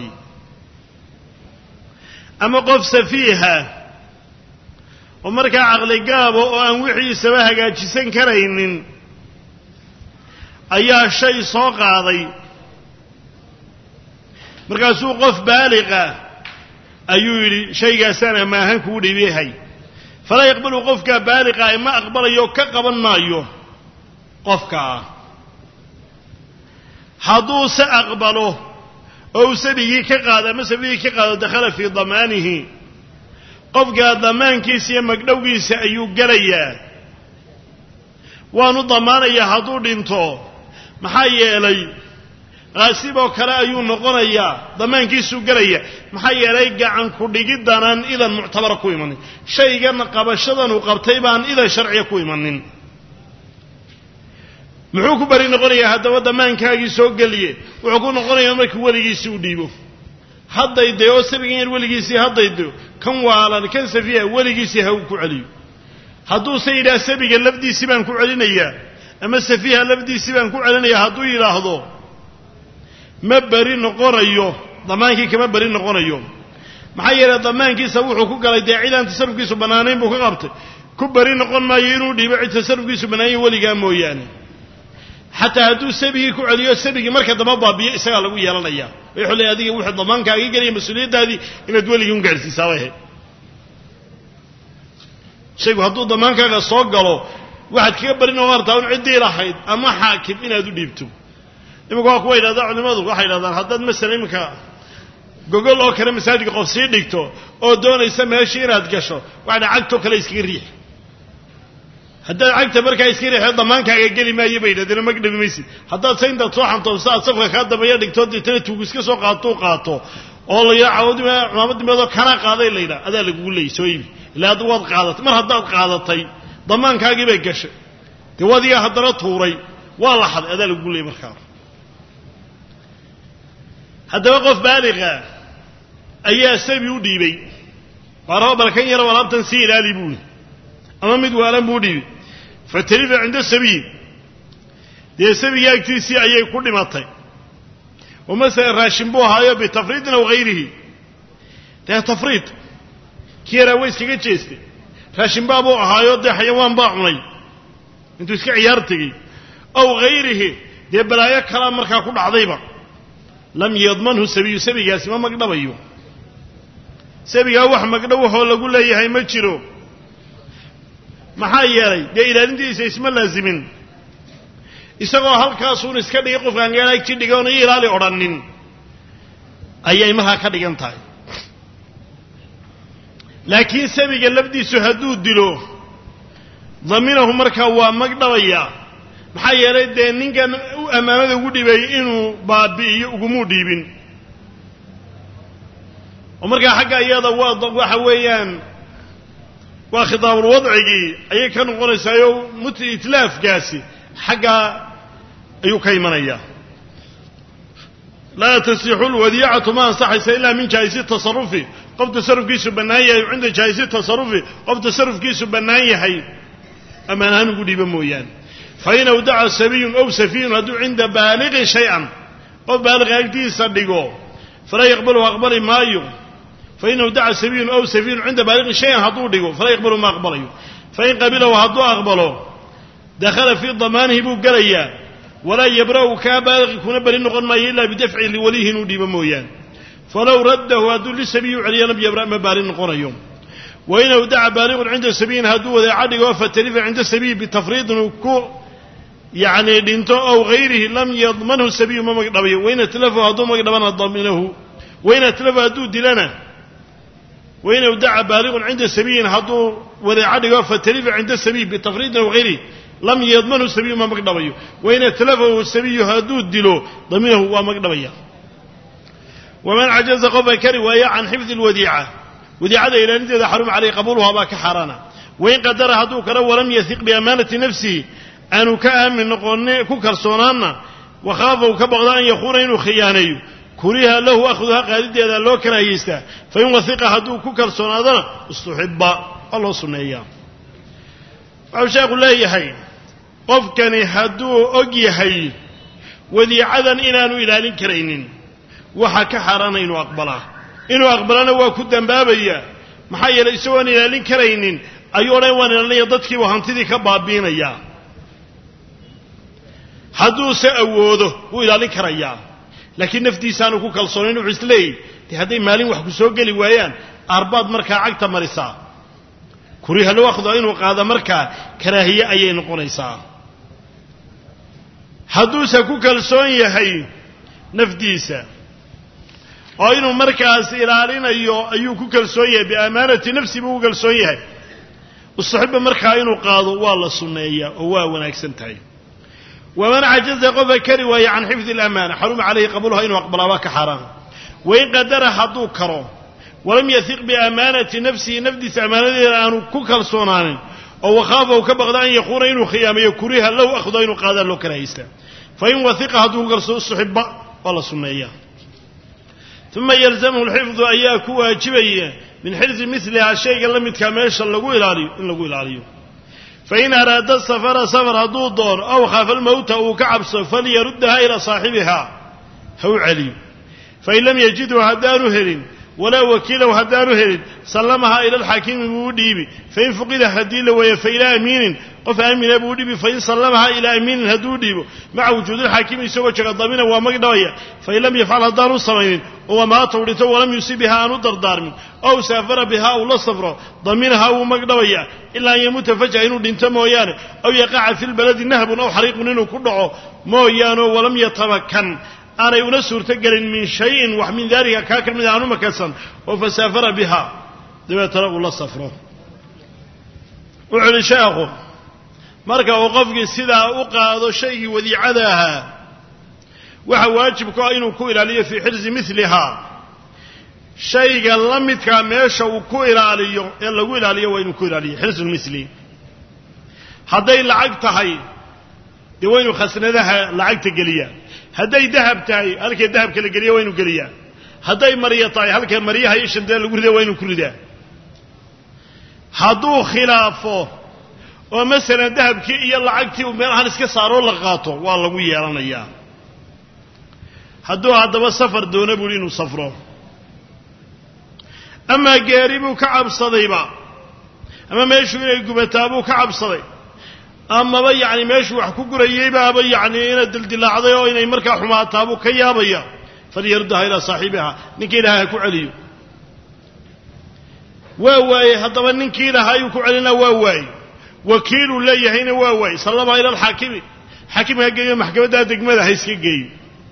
أما قف سفيها ومركا عقل قابو وأن وحي سباها قاجسين كرين أي شيء سوق هذا markaasuu qof baaliqa ayuu yidhi shaygaasana maahan kuu dhiibiyahay falaa yaqbalu qofka baaliqa ma aqbalayo ka qaban maayo qofka hadduu se aqbalo oo sabigii ka qaada ama sabigii ka qaado dakhala fii damaanihi qofka damaankiisa iyo magdhowgiisa ayuu galayaa waanu damaanayaa hadduu dhinto maxaa yeelay qaasiboo kale ayuu noqonayaa damaankiisuu gelaya maxaa yeelay gacan ku dhigiddanaan idan muctabara ku imanin shaygan qabashadan uu qabtay baan idan sharciya ku imanin muxuu ku bari noqonayaa haddaba damaankaagii soo geliye wuxuu ku noqonayaa markii weligiisii u dhiibo haddayday oo sabigan yar weligiisii haddaydo kan waalan kan safiya weligiisii ha uu ku celiyo hadduuse yidhaah sabiga lafdiisii baan ku celinayaa ama safiha lafdiisii baan ku celinayaa hadduu yidhaahdo ma beri noqonayo damaankii kama beri noqonayo maxaa yeelay damaankiisa wuxuu ku galay dee cidaan tasarrufkiisu bannaanayn buu ka qabtay ku beri noqon maayo inuu dhiibo cid tasarrufkiisu bannaanyayn weligaa mooyaane xataa hadduu sabigii ku celiyo sabigii marka damba baabiyo isagaa lagu yeelanayaa wuxuu leeyahay adiga wuxuu damaankaaga gelaya mas-uuliyaddaadii inaad weligii un gaadhsiisaa bay ahayd shaygu hadduu damaankaaga soo galo waxaad kaga beri noqon kartaa un ciddii lahayd ama xaakim inaad u dhiibto iminka waa kuwa yidhahdaa culimmadu waxay yidhahdaan haddaad masala iminka gogol oo kale masaajidka qof sii dhigto oo doonaysa meeshii inaad gasho waxadha cagtoo kale iskaga riix haddaad cagta markaa iska riixo damaankaaga geli maayo bay yidhahdeen mag dhibi maysid haddaad sayntaad soo xantoobsa aad safka kaa dambeeya dhigto deetana tuugu iska soo qaato qaato oo la yidhaha cumaamadimeedoo kanaa qaaday la yidhaha adaa lagugu leeyay soo iibi ilaa hadda waad qaadatay mar haddaad qaadatay damaankaagii bay gashay dee wadigaa haddana tuuray waa la xaday adaa lagugu leeyay markaa haddaba qof baaliqa ayaa sabi u dhiibay waaraba balkan yara alaabtan sii ilaali buuli ama mid waalan buu dhiibay fatalifa cinda sabiyi dee sabiga agtiisii ayay ku dhimatay oo masala raashin buu ahaayo bitafriidin aw hayrihi dee tafriid kii yaraa way iskaga jeestay raashin baabuu ahaayo dee xayawaan baa cunay intuu iska ciyaar tegey aw hayrihi dee balaayo kalaa markaa ku dhacdayba lam yadmanhu sabiyu sabigaasi ma magdhabayo sabigaa wax magdhowahoo lagu leeyahay ma jiro maxaa yeelay dee ilaalintiisa isma laazimin isagoo halkaasuun iska dhigay qofkaan gaalaagti dhigoon iyo ilaali odhanin ayay markaa ka dhigan tahay laakiin sabiga lafdiisu hadduu dilo daminahu markaa waa magdhabayaa maxaa yeelay dee ninkan u ammaanada ugu dhibeeyey inuu baabi'iyo ugumuu dhiibin oo markaa xagga iyada waxa weeyaan waa khitaabul wadcigii ayay ka noqonaysaayo itlaafkaasi xaggaa ayuu ka imanayaa laa tasixu lwadiicatu ma ansaxaysa ilaa min jaa'isi tasarufi qof tasarufkiisu bannaan yahay cinda jaa'isi tasarufi qof tasarufkiisu bannaan yahay ammaan ahaan ugu dhiiba mooyaane fain awdaca sabiyun ow safiyun hadduu cinda baaliqin shay-an qof baaliqa agtiisa dhigo falaa yaqbaluhu aqbali maayo fain awdaca sabiyun ow safiyun cinda baaliqin shay-an hadduu dhigo falaa yaqbaluhu ma aqbalayo fain qabilahu hadduu aqbalo dakhala fii damaanihi buu gelayaa walaa yabra'u kaa baaliqi kuna beri noqon maayo ilaa bidafci liwalihi inuu dhiibo mooyaane falow raddahu hadduu lisabiyi u celiya lam yabra' ma baari noqonayo wain awdaca baaliqun cinda sabiyin hadduu wadeeca dhigo fatalifa cinda sabiyi bitafriidin uu ku yacni dhinto ow hayrihi lam yadmanhu sabiyu ma magdhabayo wain atlafahu hadduu magdhabana daminahu wain atlafahu hadduu dilana wain awdaca baaliqun cinda sabiyin hadduu wadeeca dhigo fatalifa cinda sabiyi bitafriidin ow hayrihi lam yadmanhu sabiyu ma magdhabayo wain atlafahu sabiyu hadduu dilo daminahu waa magdhabaya waman cajaza qofka kari waaya can xifdi lwadiica wadiicada ilaalinteeda xarum caleyh qabuuluhaa baa ka xaaraana wain qadara hadduu karo walam yahiq biamaanati nafsihi aanu ka aamin noqon ku kalsoonaanna wakhaafa uu ka baqdo an yakuuna inuu khiyaaneeyo kuriha lahu akhduha qaadideeda loo karaahiyeystaa fain wahiqa hadduu ku kalsoonaadana istuxiba waa loo sunneeyaa waxau sheekhu leeyahay qofkani hadduu og yahay wadiicadan inaanu ilaalin karaynin waxaa ka xaaraana inuu aqbalana waa ku dambaabaya maxaa yeelay isagoon ilaalin karaynin ayuu odhan waan ilaalinaya dadkiibu hantidii ka baabiinayaa hadduuse awoodo wuu ilaalin karayaa laakiin naftiisaanu ku kalsoonayn wuxuu isleeyahay hadday maalin wax ku soo geli waayaan arbaad markaa cagta marisaa kuriha loo akhdo inuu qaado markaa karaahiye ayay noqonaysaa hadduuse ku kalsoon yahay naftiisa oo inuu markaas ilaalinayo ayuu ku kalsoon yahay biamaanati nafsi buu ku kalsoon yahay usaxiba markaa inuu qaado waa la sunneeyaa oo waa wanaagsan tahay waman cajaza qofa kari waaye can xifdi alamaana xaruma calayhi qabuluha inuu aqbalaabaa ka xaaraan wain qadara hadduu karo walam yahiq biamaanati nafsihi nafdiisa amaanadeeda aanu ku kalsoonaanin oo wakhaafa uu ka baqda an yakuuna inuu khiyaamayo kuriha low akhdo inuu qaadaa loo karaahaysta fain wahiqa hadduu ku kalsoo usuxiba waa la sunneeyaa uma yalzamhu alxifdu ayaa ku waajibaya min xirzi milihaa shayga la midkaa meesha lagu ilaaliyo in lagu ilaaliyo fain araada safara safar hadduu doono aw khaafa almowta uu ka cabso falyaruddaha ilaa saaxibihaa ha u celiyo fain lam yajidhu haddaanu helin walaa wakiilahu haddaanu helin sallamahaa ila alxaakimi buu u dhiibi fain fuqida haddii la weeyo fa ilaa amiinin qof aamina buu u dhiibi fain sallamahaa ilaa amiinin hadduu dhiibo maca wujuudi alxaakimi isagoo jega damina waa magdhabaya fain lam yafcal haddaanu samaynin oo amaata u dhinto walam yusib bihaa aanu dardaarmin ow saafara bihaa uu la safro daminahaa wuu magdhabaya ilaa an yamuuta faj'a inuu dhinto mooyaane aw yaqaca fi lbaladi nahbun aw xariiqun inuu ku dhaco mooyaaneo walam yatabakan aanay una suurtogelin min shayin wax min daalika kaa ka mid aanu makansan oo fasaafara biha dabeetana uu la safro wuxuu uhi sheekhu marka uu qofkii sidaa u qaado shaygii wadiicada ahaa waxa waajib ku ah inuu ku ilaaliyo fii xirzi milihaa shayga la midkaa meesha uu ku ilaaliyo ee lagu ilaaliyo waa inuu ku ilaaliyo xirzulmisli hadday lacag tahay dee waa inuu khasnadaha lacagta geliyaa hadday dahab tahay halkay dahabka la geliya waa inuu geliyaa hadday marya tahay halka maryaha iyo shandada lagu ridaa waa inuu ku ridaa hadduu khilaafo oo masalan dahabkii iyo lacagtii uu meelahan iska saaroo la qaato waa lagu yeelanayaa hadduu haddaba safar doono buuhi inuu safro amaa gaari buu ka cabsadayba ama meeshuu inay gubataa buu ka cabsaday amaba yacni meeshuu wax ku gurayay baaba yacni inay dildilaacday oo inay markaa xumaataa buu ka yaabaya falyaruddaha ilaa saaxibihaa ninkii ilahay ha ku celiyo waa waayey haddaba ninkii ilaha ayuu ku celinaa waa waayey wakiiluu leeyahayna waa waayey sallamaha ila alxaakimi xaakim ha geeyo maxkamaddaa degmada ha iska geeyo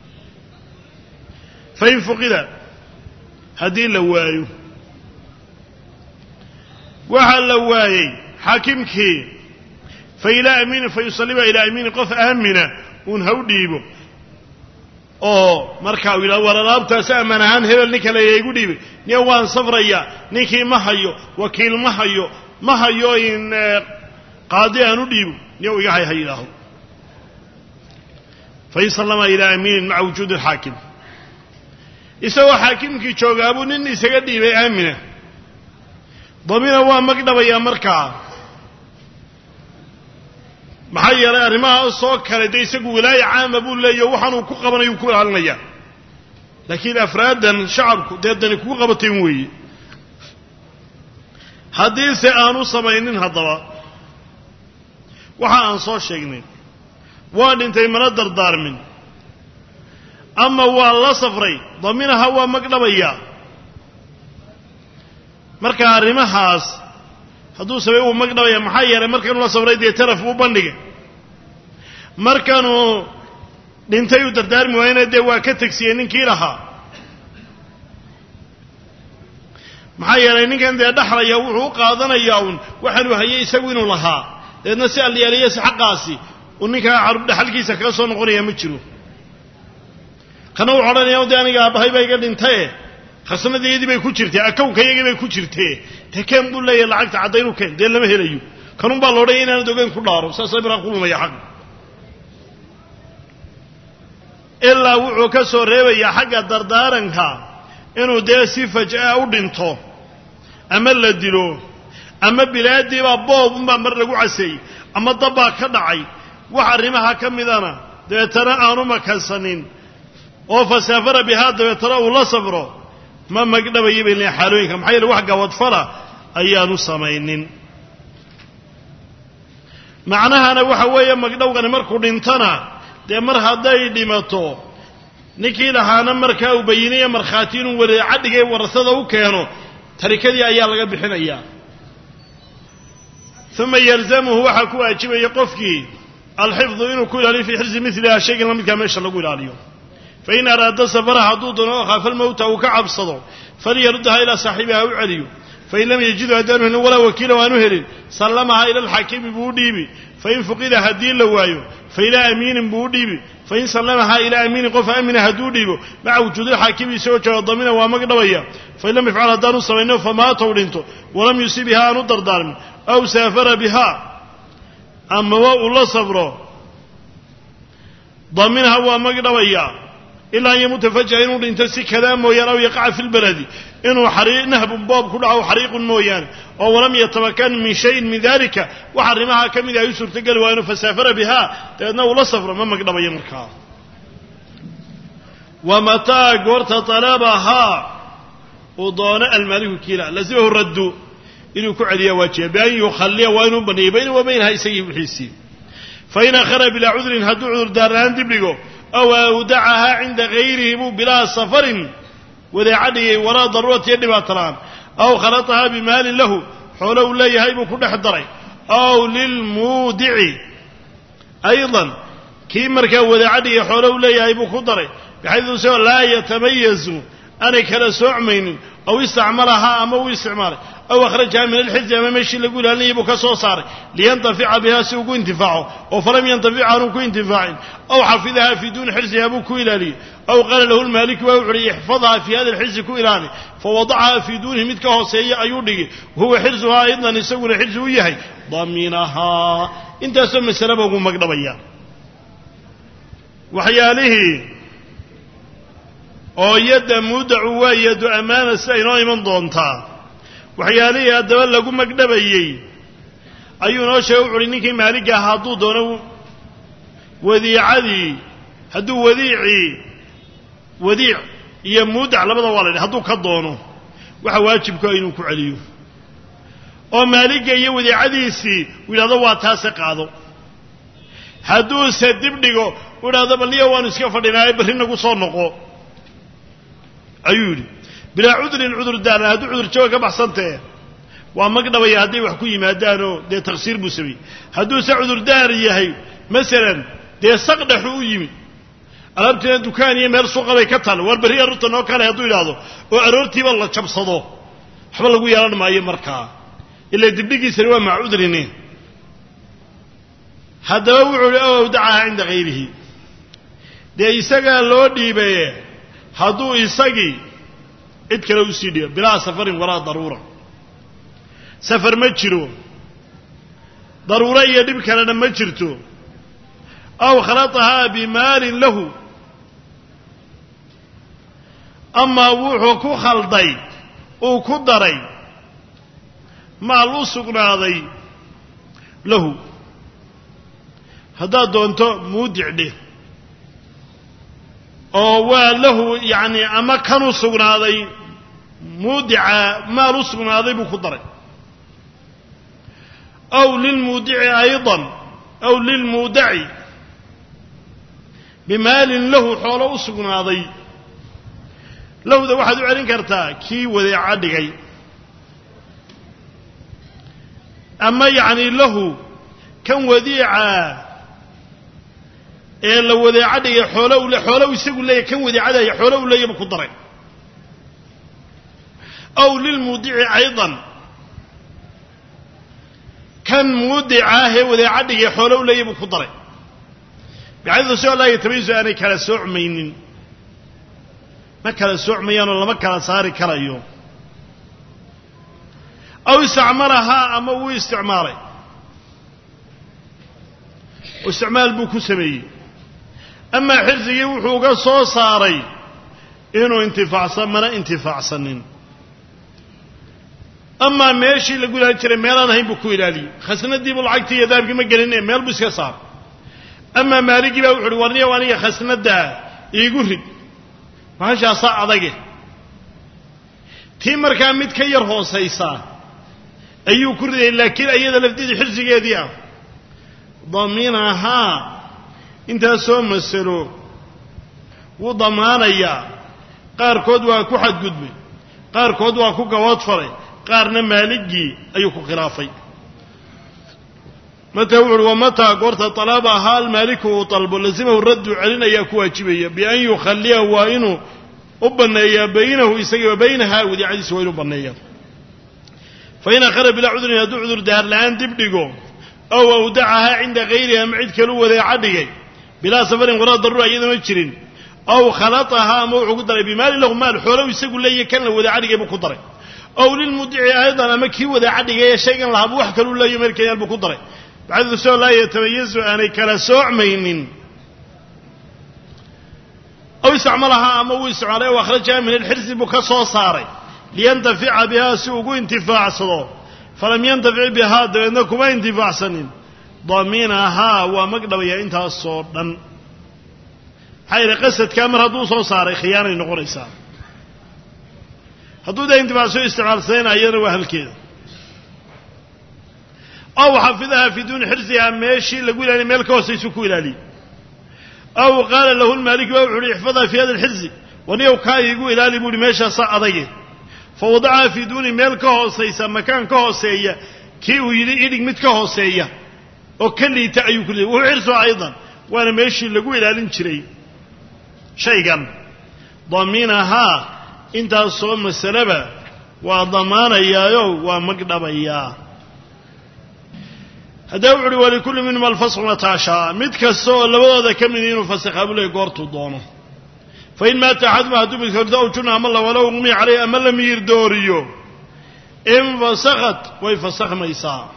fain fuqida haddii la waayo waxaa la waayey xaakimkii fa ilaa amiinin fa yusallima ilaa amiinin qof aamina uun ha u dhiibo oo markaa uu yidhahdo war alaabtaasi ammaan ahaan hebel ninka leeya igu dhiibay niya waan safrayaa ninkii ma hayo wakiil ma hayo in qaadi aan u dhiibo niya u iga hay ha yidhaaho fain sallama ilaa amiinin maca wujuudi alxaakim isagoo xaakimkii joogaabuu nin isaga dhiibay aamina damina waa magdhabayaa markaa maxaa yeelay arrimahaas oo kale dee isagu wilaaya caama buu leeyaho waxaanuu ku qabanayuu ku ilaalinayaa laakiin afraadan shacabku dee dani kugu qabatayn weeye haddiise aanu samaynin haddaba waxa aan soo sheegnay waa dhintay mana dardaarmin ama waa la safray daminaha waa magdhabayaa marka arrimahaas hadduu sabay uu magdhabaya maxaa yeelay markanuu la safray dee taraf uu bandhigay markanuu dhintay uu dardaarmi waayena dee waa ka tegsiyey ninkii lahaa maxaa yeelay ninkan dee dhaxlaya wuxuu u qaadanayaa uun waxaanuu hayay isagu inuu lahaa dabeedna si alliyaaliya si xaqaasi uu ninkaa dhaxalkiisa kaga soo noqonaya ma jiro kana wuxu odhanaya dee aniga aabbahay baa iga dhintaye khasnadeedii bay ku jirtee akownkayagii bay ku jirtee te keen buu leeyahay lacagta caddaynuu keen dee lama helayo kanun baa loodhanya inaanad ogeyn ku dhaaro saasay markaa ku lumaya xaq ilaa wuxuu ka soo reebayaa xagga dardaaranka inuu dee si faj'a u dhinto ama la dilo ama bilaadiibaa boob unbaa mar lagu caseeyey ama dabbaa ka dhacay wax arrimaha ka midana dabeetana aanu makansanin oo fasaafara bihaa dabeetana uu la safro ma magdhabaya bay leeyihin xaalooyinka maxaa yeele wax gawadfala ayaanu samaynin macnahana waxa weeye magdhowgani markuu dhintana dee mar hadday dhimato ninkii lahaana markaa uu bayinaya markhaati inuu wareeca dhigay warasada u keeno tarikadii ayaa laga bixinayaa uma yalzamuhu waxaa ku waajibaya qofkii alxifdu inuu ku ilaaliyo fii xirsi miliha shaygan lamidkaa meesha lagu ilaaliyo fain araada safaraha hadduu doono oo khaafa almowta uu ka cabsado falyaruddaha ilaa saaxibiha u celiyo fain lam yajidu haddaanu helin walaa wakiila waanu helin sallamaha ila alxaakimi buu u dhiibi fain fuqida haddii la waayo fa ilaa amiinin buu u dhiibi fain sallamahaa ilaa amiinin qof aamina hadduu dhiibo maca wujuudilxaakimi isagoo jooga damina waa magdhabaya fain lam yafcal haddaanu samayno famaata u dhinto walam yusib bihaa aanu dardaarmin aw saafara bihaa amaba uu la safro daminha waa magdhabaya ilaa an yamuuta faj'a inuu dhinto si kadaa mooyaane aw yaqaca fi lbaladi inuu nahbun boob ku dhaco xariiqun mooyaane oo walam yatabakan min shayin min dalika wax arrimaha ka mid ay u suurtogeli waa inuu fasaafara bihaa dabeedna uu la safro ma magdhabayo markaa wamataa goorta talabahaa uu doono almaaliku kiila lazimahu raddu inuu ku celiyaa waajiba bian yukhalliya waa inuu baneeyo bayna wa baynaha isagii wixiisii fain akhara bilaa cudrin hadduu cudur daaraan dib dhigo aw awdacahaa cinda gayrihim bilaa safarin wadeeca dhigay walaa daruurati iyo dhibaato la'aan aw khalatahaa bimaalin lahu xoolo uu leeyahay buu ku dhex daray aw lilmuudici aydan kii markaa wadeeca dhigay xoolo uu leeyahay buu ku daray baxaydu isagoo laa yatamayazu aanay kala soocmaynin aw istacmalahaa ama uu isticmaalay aw akhrajaha min alxirsi ama meeshii lagu ilaalinayay buu ka soo saaray liyantafica bihaa si ugu intifaaco oo falam yantafic aanu ku intifaacin aw xafidahaa fii duuni xirsihaa buu ku ilaaliyey aw qaala lahu lmaaliku waa u uhi ixfadhaa fii hada alxirsi ku ilaali fawadacahaa fii duunihi mid ka hooseeya ayuu dhigi wahuwa xirsuhaa aydan isaguna xirsi u yahay daminahaa intaasoo masaleba ugu magdhabaya waxyaalihii oo yadda muudacu waa yadu ammaana si aynoo iman doontaa waxyaalihii haddaba lagu magdhabayey ayuu noo sheegay wuxuuhi ninkii maaligga ahaa hadduu doono wadiicadii hadduu wadiic iyo muudac labada waa la yidhi hadduu ka doono waxa waajibka inuu ku celiyo oo maaligga iyo wadiicadiisii uu yidhahdo waa taase qaado hadduuse dib dhigo u idhahdo balniya waanu iska fadhinaaye barri nagu soo noqo ayuu yidhi bilaa cudrin cudur daaran hadduu cudur jooga ka baxsantae waa magdhabaya hadday wax ku yimaadaanoo dee taqsiir buu sameeyey hadduuse cudurdaar yahay masalan dee saqdhaxu u yimi alaabtiina dukaan iyo meel suuqa bay ka taal waar berri arurta noo kale hadduu idhaahdo oo aroortiiba la jabsado waxba lagu yeelan maayo markaa ilaa dibdhigiisani waa maca cudrini haddaba wuxuu ihi ow awdacahaa cinda hayrihi dee isagaa loo dhiibaye hadduu isagii cid kale usii dhigo bilaa safarin walaa daruura safar ma jiro daruuro iyo dhib kalena ma jirto aw khalatahaa bimaalin lahu amaa wuxuu ku khalday uu ku daray maal u sugnaaday lahu haddaad doonto muudic dheh oo waa lahu yacni ama kan u sugnaaday muudica maal u sugnaaday buu ku daray aw lilmuudici aydan aw lilmuudaci bimaalin lahu xoolo u sugnaaday lahda waxaad u celin kartaa kii wadeeca dhigay ama yacni lahu kan wadiica ee la wadeeca dhigay xoolo isagu leeyahy kan wadiicadaya xoolo u leeyahy buu ku daray aw lilmuudici aydan kan muudicaah ee wadeeca dhigay xoolo u leeyahy buu ku daray bixaydu si laa yatamayuzu aanay kala soocmaynin ma kala soocmayaanoo lama kala saari karayo aw istacmalahaa ama wuu isticmaalay isticmaal buu ku sameeyey amaa xirsigii wuxuu uga soo saaray inuu intifaacsan mana intifaacsanin amaa meeshii lagu ilaalin jiray meelaan ahayn buu ku ilaaliyey khasnadiibuu lacagtii iyo dahabkii ma gelin meel buu iska saaray amaa maaligii baa wuxu uhi warniyow aniga khasnaddaa iigu rid mahashaasaa adage tii markaa mid ka yar hoosaysaa ayuu ku ridayay laakiin iyada lafteedii xirsigeedii ah daminahaa intaasoo masalo وضمانيا qaarkood waa ku xadgudbay qaarkood waa ku gawaad faray qaarna maaligii ayuu ku khilaafay mata wa mata qorta talaba hal maaliku talbu lazimahu raddu alinaya ku waajibaya bi an yukhalliya wa inu ubanaya baynahu isaga baynaha wadi cadis wa inu banaya fa ina qarab ila udrin yadu udur daar laan dibdhigo aw awdaha inda ghayriha ma'id kalu wada cadigay bila safarin qara darura iyada ma jirin أو خلطها موعو قدر بمال له مال حوله يسقل لي كان وذا عدي بقدره أو للمدعي أيضا أما كي وذا عدي شيئا لها بوحك ولا يملك يال بقدره بعد السؤال لا يتميز أن كلا سوع مين أو يستعملها أما ويسع عليه وأخرجها من الحرز بكسو صاري لينتفع بها سوق انتفاع صدور فلم ينتفع بها دينكم انتفاع سنين ضمينها ومقدر ينتهى الصور حير قصة كامر هدو صو صاري خيانة نقريسا هدو ده انتباه سوء استعمال سنين أيضا وهل كده أو حفظها في دون حرزها ماشي لقول يعني مالك وسيسكو إلى لي أو قال له المالك وعلي يحفظها في هذا الحرز ونيو كاي يقول إلى لي بولي ماشي صعديه فوضعها في دون مالك وسيسا مكان كوسية كيو يدق مت كوسية وكل يتأيو كله وعرسه أيضا وأنا ماشي لقول إلى لنشري شيئا ضمينها انت الصوم السلبة وضمان إياه ومقدم إياه هدوعي ولكل منهم الفصل متاشا متك السوء لبدا كمنين فسخ أبو قورت الضونه فإن مات أحد ما هدو بكرداو جنها أم الله ولو أمي عليه أم لم يردوريو إن فسخت ويفسخ ميسا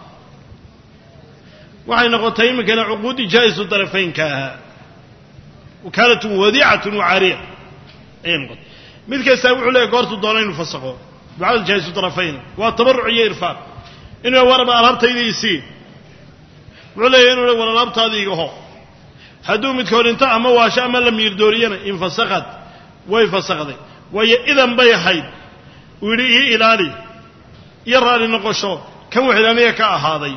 وحين قطعين كان عقود جائز الطرفين كاها وكانت وديعة وعارية أين قد مثل يستوعوا له قرط الضالين وفسقوا بعد جائز الطرفين والتبرع يرفع إنه ورب الأرض يسي ولا إنه ولا الأرض هذه هو هدو متكون انتهى أما واشا أما لم يردورينا إن فسقت ويفسقت وإذا بيحيد وليه إلالي يرى لنقشه كم وحدانية كأهاضي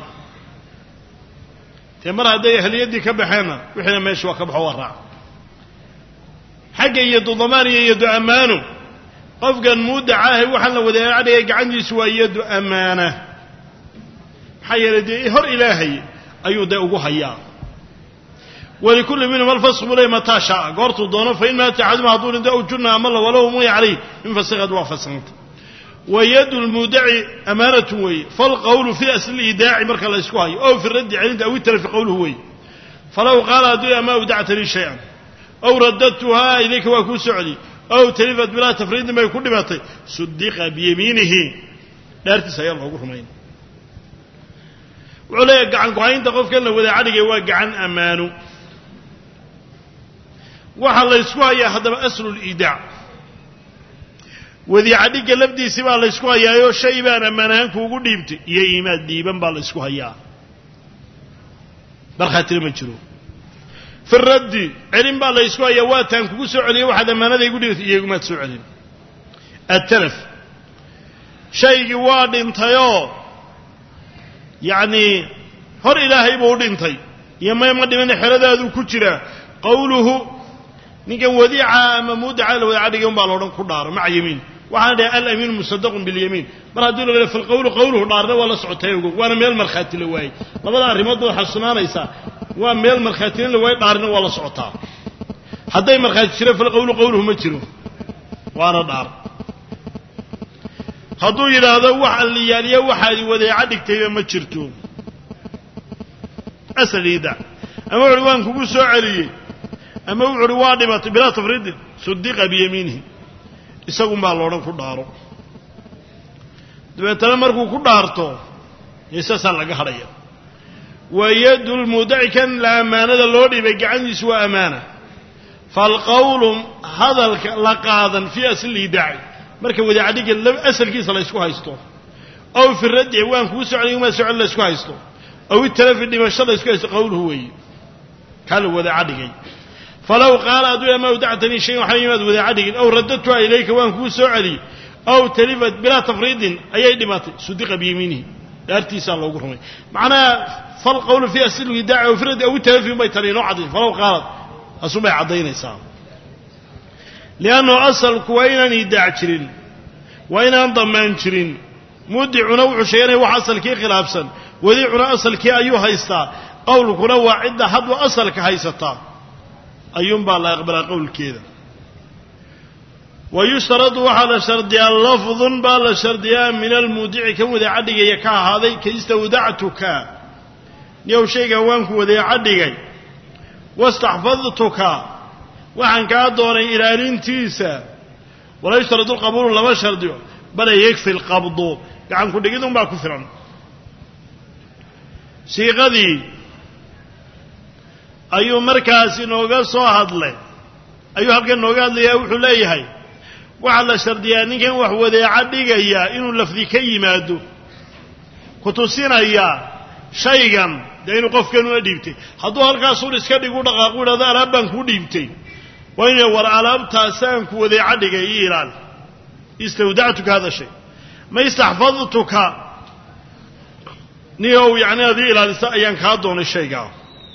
تمر هذا أهل يدي كبحينا وحنا ما يشوى كبحوا الرع حاجة يدو ضماني يدو أمانه قفقا مودعاه وحنا وذا عليه عندي سوى يدو أمانه حي لدي هر إلهي أيودا أبوهيا ولكل منهم الفصل ولا متى شاء قرط الضونه فإن مات أحد ما هدول داو جنة أم الله ولو مي عليه من فسقت وفسقت ويد المودعي أمانة وي فالقول في أصل الإيداع مركز الإسكواي أو في الرد عند أو التلف قوله وي فلو قال أدوية ما ودعت لي شيئا أو رددتها إليك وأكون سعدي أو تلفت بلا تفريد ما يكون باتي صدق بيمينه لا ارتسى يلا أقول مين وعليه قعن قعين تقف كان لو ذا عدي وقعن أمانه waxa la isku hayaa hadaba aslu al-idaa wadi adiga labdiisi baa la isku hayaayo shay baan amanaan kuugu dhiibtay iyo iimaad dhiiban baa la isku hayaa barxatir ma jiro firraddi cilin baa la isku hayaa waa taan kugu soo celiyo waxa amaanada igu dhiibtay iyagu ma soo celin at-talaf shaygi waa dhintayo yaani hor ilaahay buu dhintay iyo ma dhiman xiradaadu ku jira qawluhu نيجا وديعة أما مودعة لو عادي يوم بالورن كدار مع يمين وهذا الأمين مصدق باليمين مرة دول في القول قوله دارنا ولا سعتيه وأنا ميل مرخاتي لواي ما بدأ رمضان حسنا ليسا وميل مرخاتين لواي دارنا ولا سعتها حتى مرخاتي شرف في القول قوله متشرو وأنا دار هذو إلى هذا واحد اللي يعني واحد وديعة دكتور متشرتو أسأل إذا أما عروان كوسو عليه أما وعري وادبات بلا تفريد صدق بيمينه يسقون بالورن كدارو دبتنا مركو كدارتو يسسل لغا خريا ويد المودع كان لا امانه لو ديبay gacantiisu waa amaana فالقول هذا لقادا في اصل الايداع marka wada adiga asalkiisa la isku haysto aw fi rad waan ku socday ma socon la isku haysto aw talafi dhimashada isku haysto qowluhu way kala wada adigay فلو قال أدوية ما ودعتني شيء وحيمات وذا عدق أو رددتها إليك وأنكو سعدي أو تلفت بلا تفريد أي دمات صدق بيمينه ارتسال الله قرمي معنى فالقول في أسل يدعي وفرد أو تلفي بيتري نوع عدد فلو قالت أصبع عضين إسام liannu asalku waa inaan idaac jirin waa inaan dammaan jirin mudicuna wuxuu sheeganaya wax asalkii khilaafsan wadiicuna asalkii ayuu haystaa qowlkuna waa cidda hadba asalka haysataa ayuunbaa la aqbalaa qowlkeeda wayushtaradu waxaa la shardiyaa lafdun baa la shardiyaa min almuudici kan wadeeca dhigaya ka ahaaday ka istawdactuka niyow shaygan waan ku wadeeca dhigay wastaxfadtuka waxaan kaa doonay ilaalintiisa walaa yushtaradu lqabuulu lama shardiyo bale yakfi alqabdu gacan ku dhigid unbaa ku filan siiqadii ayuu markaas inooga soo hadlay ayuu halkan inooga hadlayaa wuxuu leeyahay waxaa la shardiyaa ninkan wax wadeeca dhigaya inuu lafdi ka yimaado ku tusinayaa shaygan dee inuu qofkanuna dhiibtay hadduu halkaasuun iska dhigu dhaqaaqu idhahdo alaab baan kuu dhiibtay waa inay war alaabtaasaan ku wadeeca dhigay ii ilaali istawdactuka hada shay ma istaxfadtuka niyow yacni adii ilaalisa ayaan kaa doonay shaygaa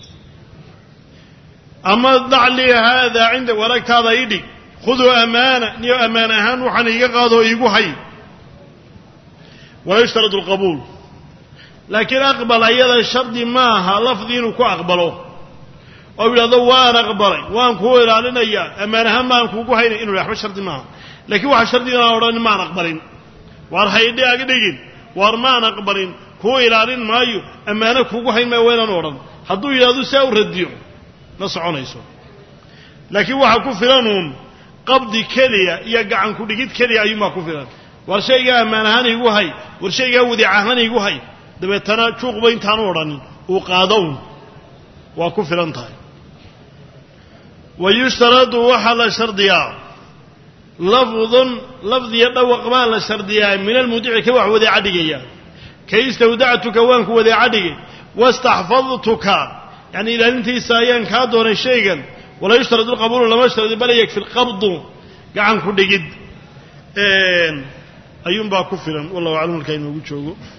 ama dac lii haadaa cinda waragtaada ii dhig khuduu amaana niyo ammaan ahaan waxaan iiga qaadoo iigu hay walaa yushtaradu alqabuul laakiin aqbal ayada shardi maaha lafdi inuu ku aqbalo oo yidhahdo waan aqbalay waan kuu ilaalinayaa ammaan ahaan baan kuugu haynay inuu waxba shardi maaha laakiin waxaa shardi inaan odhan maan aqbalin waar haydhi aga dhigin waar maan aqbalin kuu ilaalin maayo ammaano kuugu hayn maayo waa inaan odhan hadduu yidhahdo saa u radiyo ma soconayso laakiin waxaa ku filanuun qabdi keliya iyo gacan ku dhigid keliya ayuunbaa ku filan war shaygaa ammaan ahaan iigu hay war shaygaa wadeec ahaan iigu hay dabeetana juuqba intaanu odhanin uu qaadown waa ku filan tahay wayushtaradu waxaa la shardiyaa lafdun lafdiya dhawaq baa la shardiyaa min almudici ka wax wadeeca dhigaya ka istawdactuka waan ku wadeeca dhigay wastaxfadtuka yacni ilaalintiisa ayaan kaa doonay shaygan walaa yushtaradu lqabuulu lama shardi bal yakfi lqabdu gacan ku dhigid ayuunbaa ku filan wallahu aclam halkaa inoogu joogo